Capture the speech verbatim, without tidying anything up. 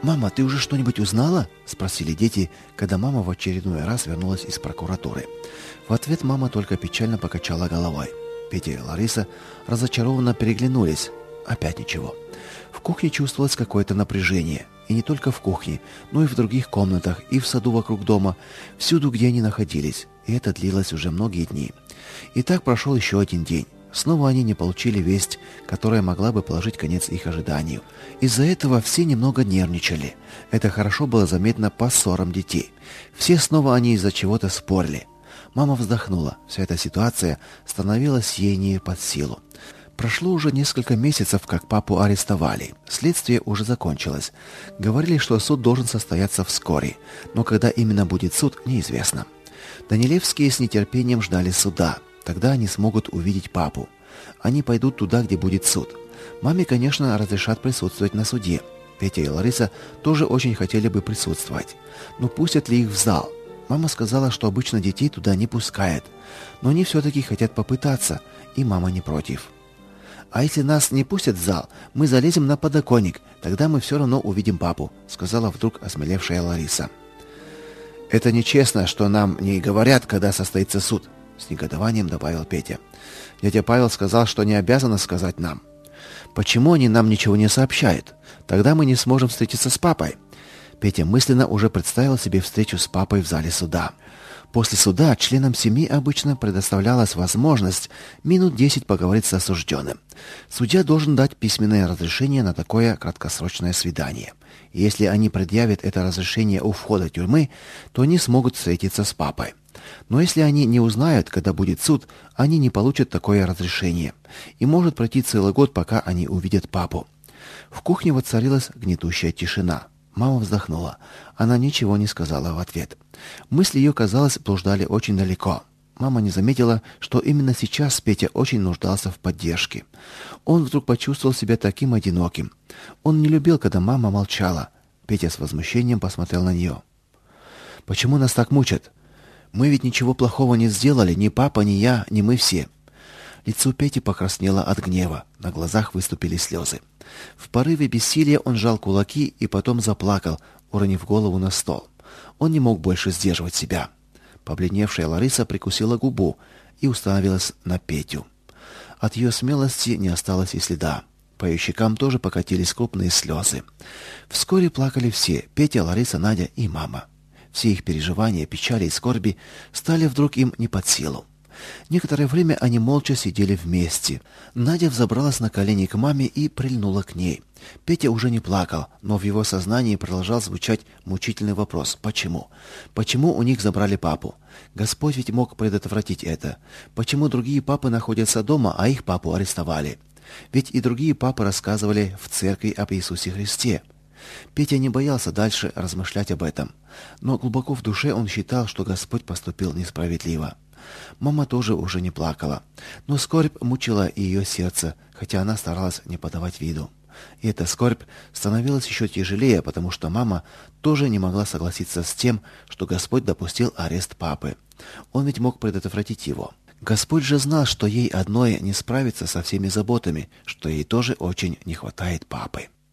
«Мама, ты уже что-нибудь узнала?» – спросили дети, когда мама в очередной раз вернулась из прокуратуры. В ответ мама только печально покачала головой. Петя и Лариса разочарованно переглянулись. Опять ничего. В кухне чувствовалось какое-то напряжение. И не только в кухне, но и в других комнатах, и в саду вокруг дома, всюду, где они находились. И это длилось уже многие дни. И так прошел еще один день. Снова они не получили весть, которая могла бы положить конец их ожиданию. Из-за этого все немного нервничали. Это хорошо было заметно по ссорам детей. Все снова они из-за чего-то спорили. Мама вздохнула. Вся эта ситуация становилась ей не под силу. Прошло уже несколько месяцев, как папу арестовали. Следствие уже закончилось. Говорили, что суд должен состояться вскоре, но когда именно будет суд, неизвестно. Данилевские с нетерпением ждали суда. Тогда они смогут увидеть папу. Они пойдут туда, где будет суд. Маме, конечно, разрешат присутствовать на суде. Петя и Лариса тоже очень хотели бы присутствовать. Но пустят ли их в зал? Мама сказала, что обычно детей туда не пускают. Но они все-таки хотят попытаться, и мама не против. «А если нас не пустят в зал, мы залезем на подоконник, тогда мы все равно увидим папу», сказала вдруг осмелевшая Лариса. «Это нечестно, что нам не говорят, когда состоится суд», с негодованием добавил Петя. «Дядя Павел сказал, что не обязан сказать нам». «Почему они нам ничего не сообщают? Тогда мы не сможем встретиться с папой». Петя мысленно уже представил себе встречу с папой в зале суда. После суда членам семьи обычно предоставлялась возможность минут десять поговорить с осужденным. Судья должен дать письменное разрешение на такое краткосрочное свидание. И если они предъявят это разрешение у входа тюрьмы, то они смогут встретиться с папой. Но если они не узнают, когда будет суд, они не получат такое разрешение. И может пройти целый год, пока они увидят папу. В кухне воцарилась гнетущая тишина. Мама вздохнула. Она ничего не сказала в ответ. Мысли ее, казалось, блуждали очень далеко. Мама не заметила, что именно сейчас Петя очень нуждался в поддержке. Он вдруг почувствовал себя таким одиноким. Он не любил, когда мама молчала. Петя с возмущением посмотрел на нее. «Почему нас так мучат? Мы ведь ничего плохого не сделали, ни папа, ни я, ни мы все». Лицо Пети покраснело от гнева, на глазах выступили слезы. В порыве бессилия он сжал кулаки и потом заплакал, уронив голову на стол. Он не мог больше сдерживать себя. Побледневшая Лариса прикусила губу и уставилась на Петю. От ее смелости не осталось и следа. По ее щекам тоже покатились крупные слезы. Вскоре плакали все: Петя, Лариса, Надя и мама. Все их переживания, печали и скорби стали вдруг им не под силу. Некоторое время они молча сидели вместе. Надя взобралась на колени к маме и прильнула к ней. Петя уже не плакал, но в его сознании продолжал звучать мучительный вопрос: почему? Почему у них забрали папу? Господь ведь мог предотвратить это. Почему другие папы находятся дома, а их папу арестовали? Ведь и другие папы рассказывали в церкви об Иисусе Христе. Петя не боялся дальше размышлять об этом, но глубоко в душе он считал, что Господь поступил несправедливо. Мама тоже уже не плакала, но скорбь мучила ее сердце, хотя она старалась не подавать виду. И эта скорбь становилась еще тяжелее, потому что мама тоже не могла согласиться с тем, что Господь допустил арест папы. Он ведь мог предотвратить его. Господь же знал, что ей одной не справиться со всеми заботами, что ей тоже очень не хватает папы.